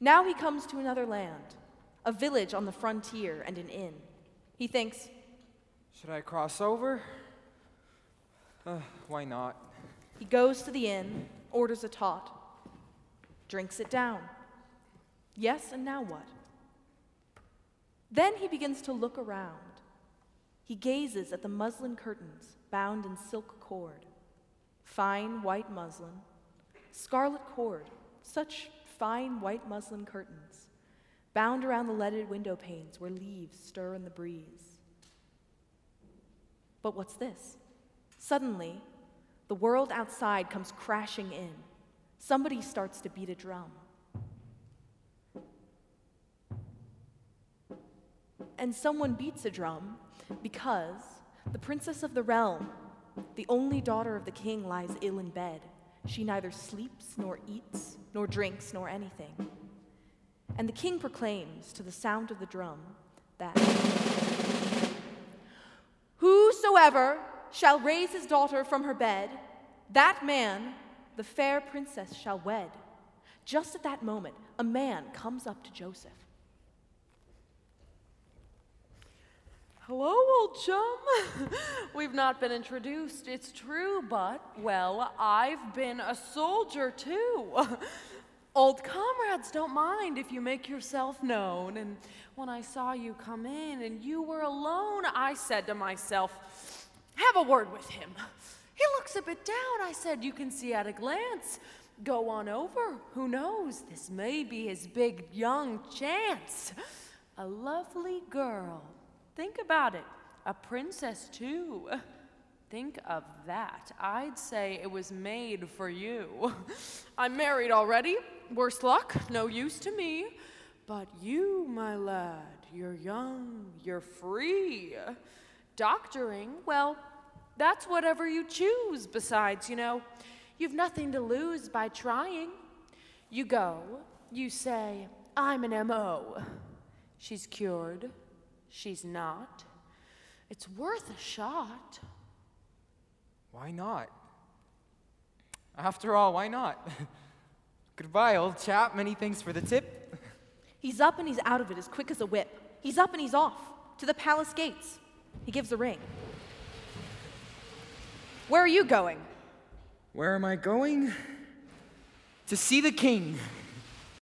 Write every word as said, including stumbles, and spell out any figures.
Now he comes to another land, a village on the frontier and an inn. He thinks, should I cross over? Uh, why not? He goes to the inn, orders a tot, drinks it down. Yes, and now what? Then he begins to look around. He gazes at the muslin curtains bound in silk cord, fine white muslin, scarlet cord, such fine white muslin curtains, bound around the leaded window panes where leaves stir in the breeze. But what's this? Suddenly, the world outside comes crashing in. Somebody starts to beat a drum. And someone beats a drum because the princess of the realm, the only daughter of the king, lies ill in bed. She neither sleeps, nor eats, nor drinks, nor anything. And the king proclaims to the sound of the drum that whosoever shall raise his daughter from her bed, that man the fair princess shall wed. Just at that moment, a man comes up to Joseph. Hello, old chum. We've not been introduced, it's true, but, well, I've been a soldier too. Old comrades don't mind if you make yourself known. And when I saw you come in and you were alone, I said to myself, have a word with him. He looks a bit down. I said, you can see at a glance. Go on over. Who knows? This may be his big young chance. A lovely girl. Think about it. A princess, too. Think of that. I'd say it was made for you. I'm married already. Worse luck, no use to me. But you, my lad, you're young, you're free. Doctoring, well, that's whatever you choose. Besides, you know, you've nothing to lose by trying. You go, you say, I'm an M O. She's cured. She's not. It's worth a shot. Why not? After all, why not? Goodbye, old chap. Many thanks for the tip. He's up and he's out of it as quick as a whip. He's up and he's off to the palace gates. He gives a ring. Where are you going? Where am I going? To see the king.